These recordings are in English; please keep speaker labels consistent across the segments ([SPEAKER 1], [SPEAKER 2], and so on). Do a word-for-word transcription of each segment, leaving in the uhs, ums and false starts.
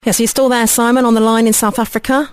[SPEAKER 1] Yes, you're still there, Simon, on the line in South Africa?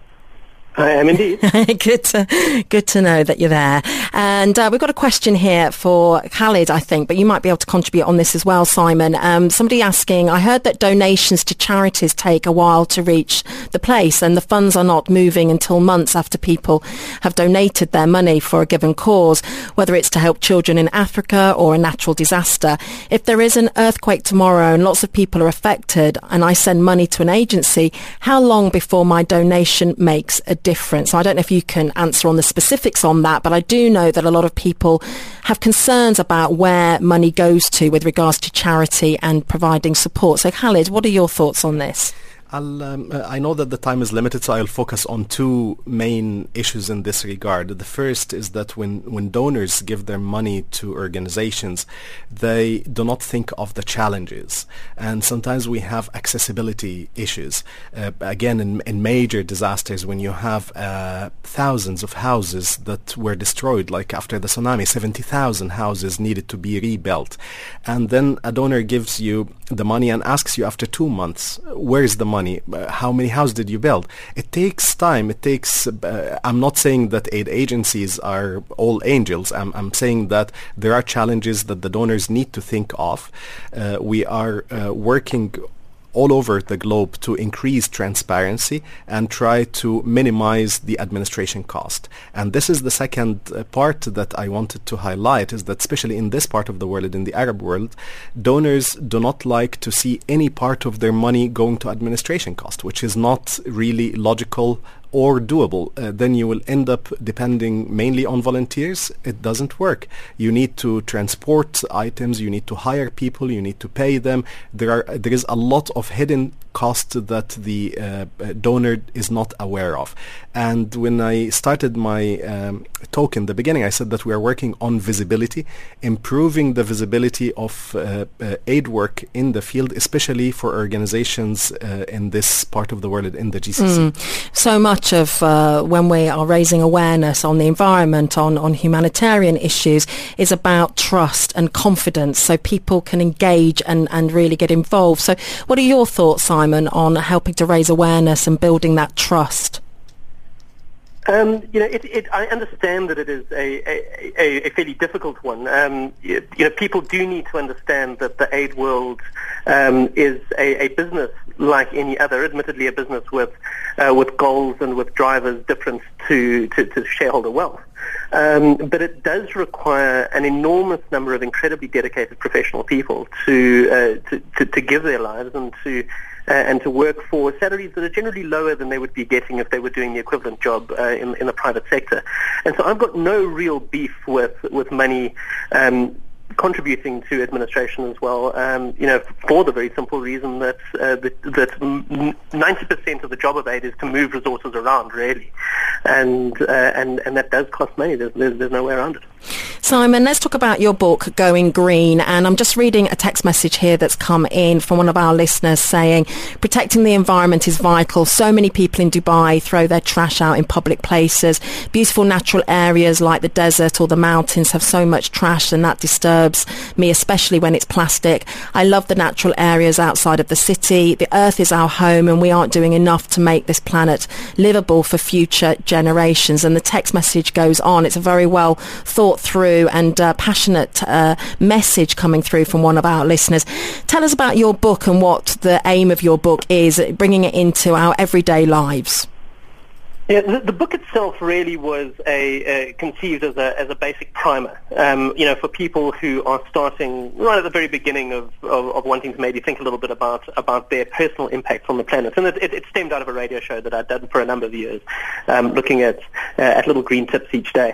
[SPEAKER 2] I am indeed.
[SPEAKER 1] good to good to know that you're there. And uh, we've got a question here for Khalid, I think, but you might be able to contribute on this as well, Simon. Um, somebody asking, I heard that donations to charities take a while to reach the place and the funds are not moving until months after people have donated their money for a given cause, whether it's to help children in Africa or a natural disaster. If there is an earthquake tomorrow and lots of people are affected and I send money to an agency, how long before my donation makes a difference? So I don't know if you can answer on the specifics on that, but I do know that a lot of people have concerns about where money goes to with regards to charity and providing support. So Khalid, what are your thoughts on this?
[SPEAKER 3] I'll, um, I know that the time is limited, so I'll focus on two main issues in this regard. The first is that when, when donors give their money to organizations, they do not think of the challenges. And sometimes we have accessibility issues. Uh, again, in, in major disasters, when you have uh, thousands of houses that were destroyed, like after the tsunami, seventy thousand houses needed to be rebuilt. And then a donor gives you the money and asks you after two months, where is the money? Uh, how many houses did you build? It takes time. It takes. Uh, I'm not saying that aid agencies are all angels. I'm, I'm saying that there are challenges that the donors need to think of. Uh, we are uh, working all over the globe to increase transparency and try to minimize the administration cost. And this is the second uh, part that I wanted to highlight, is that especially in this part of the world, in the Arab world, donors do not like to see any part of their money going to administration cost, which is not really logical or doable. Uh, then you will end up depending mainly on volunteers. It doesn't work. You need to transport items, you need to hire people, you need to pay them. There are there is a lot of hidden cost that the uh, donor is not aware of. And when I started my um, talk in the beginning, I said that we are working on visibility, improving the visibility of uh, uh, aid work in the field, especially for organizations uh, in this part of the world, in the G C C.
[SPEAKER 1] Mm. So much of uh, when we are raising awareness on the environment, on, on humanitarian issues, is about trust and confidence, so people can engage and, and really get involved. So what are your thoughts, Simon, on helping to raise awareness and building that trust?
[SPEAKER 2] Um, you know, it, it, I understand that it is a, a, a fairly difficult one. Um, you, you know, people do need to understand that the aid world um, is a, a business like any other, admittedly a business with uh, with goals and with drivers different to, to, to shareholder wealth. Um, but it does require an enormous number of incredibly dedicated professional people to uh, to, to, to give their lives and to uh, and to work for salaries that are generally lower than they would be getting if they were doing the equivalent job uh, in in the private sector. And so I've got no real beef with with money Um, contributing to administration as well, um, you know, for the very simple reason that uh, that, that ninety percent of the job of aid is to move resources around, really, and uh, and and that does cost money. There's, there's there's no way around it.
[SPEAKER 1] Simon, let's talk about your book, Going Green, and I'm just reading a text message here that's come in from one of our listeners saying, protecting the environment is vital. So many people in Dubai throw their trash out in public places. Beautiful natural areas like the desert or the mountains have so much trash, and that disturbs me, especially when it's plastic. I love the natural areas outside of the city. The earth is our home, and we aren't doing enough to make this planet livable for future generations. And the text message goes on. It's a very well thought through and uh, passionate uh, message coming through from one of our listeners. Tell us about your book and what the aim of your book is, bringing it into our everyday lives.
[SPEAKER 2] Yeah, the, the book itself really was a, uh, conceived as a as a basic primer, um, you know, for people who are starting right at the very beginning of, of, of wanting to maybe think a little bit about about their personal impact on the planet. And it, it, it stemmed out of a radio show that I'd done for a number of years, um, looking at uh, at little green tips each day.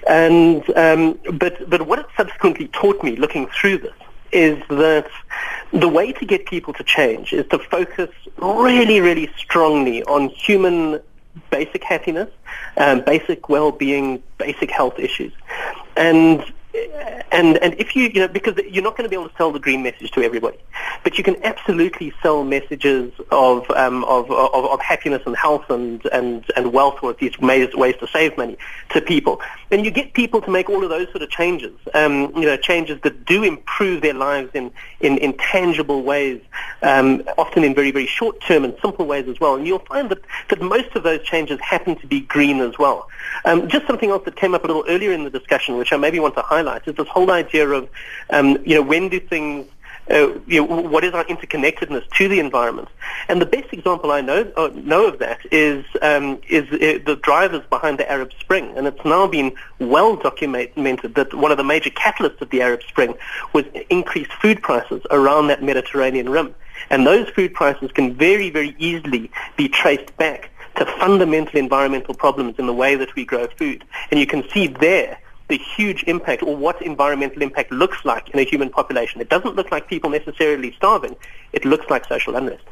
[SPEAKER 2] And um, but but what it subsequently taught me, looking through this, is that the way to get people to change is to focus really, really strongly on human basic happiness, um, basic well-being, basic health issues. And and and if you you know because you're not going to be able to sell the green message to everybody, but you can absolutely sell messages of um, of, of of happiness and health and and and wealth, or at least ways ways to save money to people. And you get people to make all of those sort of changes, um, you know, changes that do improve their lives in in, in tangible ways, um, often in very very short term and simple ways as well. And you'll find that that most of those changes happen to be green as well. Um, just something else that came up a little earlier in the discussion, which I maybe want to highlight, is this whole idea of, um, you know, when do things, uh, you know, what is our interconnectedness to the environment? And the best example I know uh, know of that is um, is uh, the drivers behind the Arab Spring, and it's now been well documented that one of the major catalysts of the Arab Spring was increased food prices around that Mediterranean rim, and those food prices can very, very easily be traced back to fundamental environmental problems in the way that we grow food. And you can see there the huge impact, or what environmental impact looks like in a human population. It doesn't look like people necessarily starving. It looks like social unrest.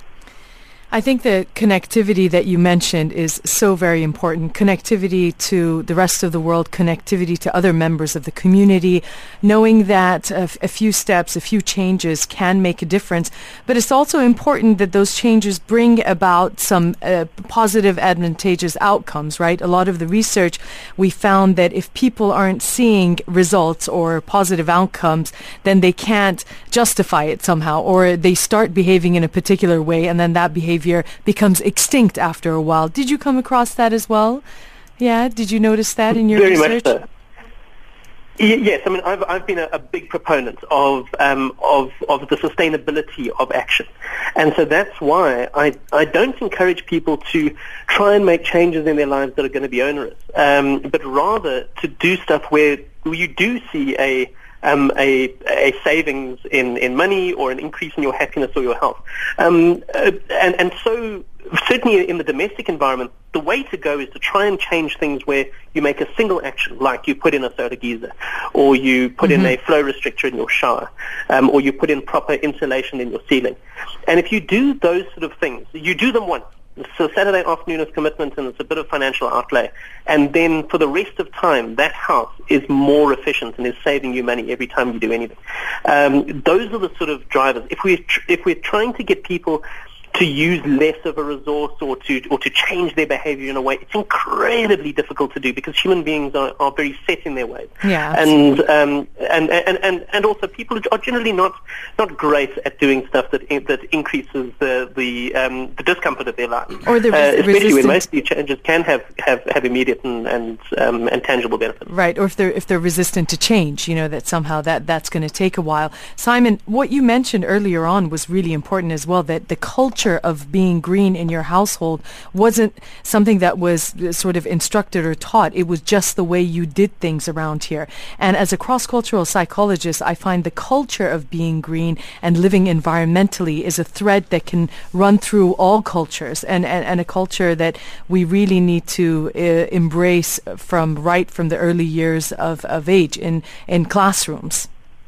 [SPEAKER 4] I think the connectivity that you mentioned is so very important. Connectivity to the rest of the world, connectivity to other members of the community, knowing that a, a few steps, a few changes can make a difference. But it's also important that those changes bring about some uh, positive, advantageous outcomes, right? A lot of the research, we found that if people aren't seeing results or positive outcomes, then they can't justify it somehow, or they start behaving in a particular way, and then that behavior becomes extinct after a while. Did you come across that as well? Yeah, did you notice that in your
[SPEAKER 2] Very
[SPEAKER 4] research?
[SPEAKER 2] Very much so. Y- yes, I mean, I've I've been a, a big proponent of um of of the sustainability of action, and so that's why I I don't encourage people to try and make changes in their lives that are going to be onerous, um, but rather to do stuff where you do see a Um, a, a savings in, in money, or an increase in your happiness or your health. Um, uh, and, and so certainly in the domestic environment, the way to go is to try and change things where you make a single action, like you put in a soda geyser, or you put mm-hmm. in a flow restrictor in your shower, um, or you put in proper insulation in your ceiling. And if you do those sort of things, you do them once. So Saturday afternoon is commitment, and it's a bit of financial outlay. And then for the rest of time, that house is more efficient and is saving you money every time you do anything. Um, those are the sort of drivers. If we're, tr- if we're trying to get people to use less of a resource, or to or to change their behavior in a way, it's incredibly difficult to do, because human beings are, are very set in their ways.
[SPEAKER 4] Yeah,
[SPEAKER 2] and, um, and and and and also people are generally not not great at doing stuff that that increases the the um, the discomfort of their lives,
[SPEAKER 4] or the res-
[SPEAKER 2] uh, especially
[SPEAKER 4] resistant-
[SPEAKER 2] when most of these changes can have have, have immediate and and, um, and tangible benefits.
[SPEAKER 4] Right, or if they're if they're resistant to change, you know, that somehow that that's going to take a while. Simon, what you mentioned earlier on was really important as well, that the culture of being green in your household wasn't something that was sort of instructed or taught. It was just the way you did things around here. And as a cross-cultural psychologist, I find the culture of being green and living environmentally is a thread that can run through all cultures, and, and, and a culture that we really need to uh, embrace from right from the early years of, of age in, in classrooms.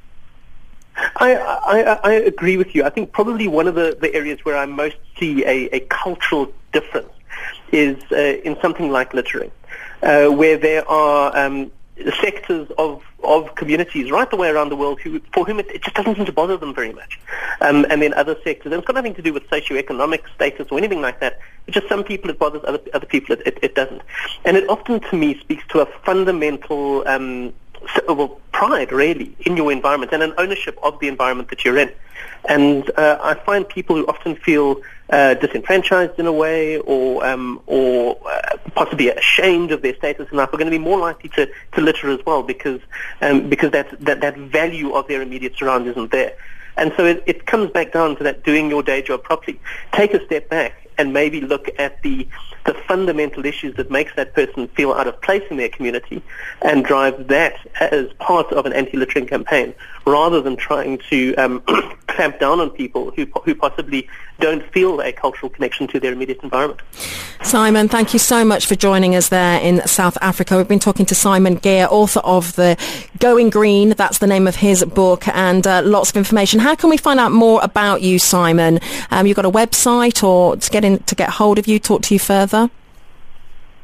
[SPEAKER 2] I, I, I agree with you. I think probably one of the, the areas where I most see a, a cultural difference is uh, in something like littering, uh, where there are um, sectors of of communities right the way around the world who, for whom it, it just doesn't seem to bother them very much. Um, and then other sectors, and it's got nothing to do with socioeconomic status or anything like that. It's just some people it bothers, other, other people it, it, it doesn't. And it often, to me, speaks to a fundamental um, So, well, pride, really, in your environment, and an ownership of the environment that you're in. And uh, I find people who often feel uh, disenfranchised in a way, or um, or uh, possibly ashamed of their status in life, are going to be more likely to, to litter as well, because um, because that, that that value of their immediate surround isn't there. And so it, it comes back down to that doing your day job properly. Take a step back and maybe look at the the fundamental issues that makes that person feel out of place in their community, and drive that as part of an anti-littering campaign, rather than trying to um, clamp down on people who who possibly don't feel a cultural connection to their immediate environment.
[SPEAKER 1] Simon, thank you so much for joining us there in South Africa. We've been talking to Simon Geer, author of the Going Green, that's the name of his book, and uh, lots of information. How can we find out more about you, Simon? Um, you've got a website, or to get in to get hold of you, talk to you further?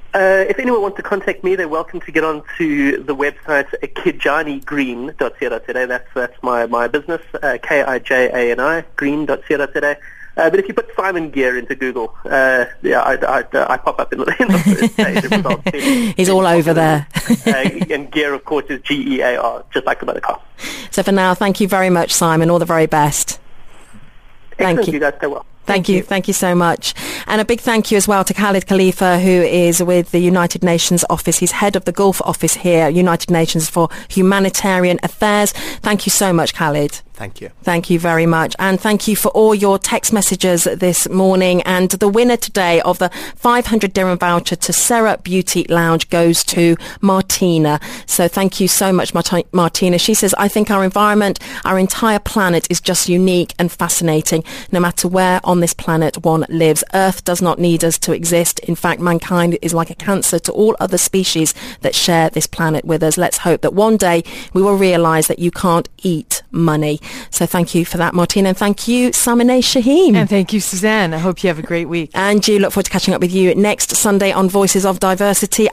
[SPEAKER 2] Uh, if anyone wants to contact me, they're welcome to get onto the website uh, kijani green dot co dot za. That's that's my my business, uh, K I J A N I green dot co dot za. Uh, but if you put Simon Gear into Google, uh, yeah, I, I, I pop up in the, in the first page of results.
[SPEAKER 1] He's all over there.
[SPEAKER 2] uh, and Gear, of course, is G E A R, just like the motor car.
[SPEAKER 1] So for now, thank you very much, Simon. All the very best.
[SPEAKER 2] Excellent.
[SPEAKER 1] Thank you.
[SPEAKER 2] You guys stay well.
[SPEAKER 1] Thank you. Thank you so much. And a big thank you as well to Khalid Khalifa, who is with the United Nations office. He's head of the Gulf office here, United Nations for Humanitarian Affairs. Thank you so much, Khalid.
[SPEAKER 3] Thank you.
[SPEAKER 1] Thank you very much. And thank you for all your text messages this morning. And the winner today of the five hundred dirham voucher to Sarah Beauty Lounge goes to Martina. So thank you so much, Mart- Martina. She says, I think our environment, our entire planet is just unique and fascinating, no matter where on this planet one lives. Earth does not need us to exist. In fact, mankind is like a cancer to all other species that share this planet with us. Let's hope that one day we will realise that you can't eat money. So thank you for that, Martina, and thank you, Samineh Shaheem.
[SPEAKER 4] And thank you, Suzanne. I hope you have a great week.
[SPEAKER 1] And you look forward to catching up with you next Sunday on Voices of Diversity.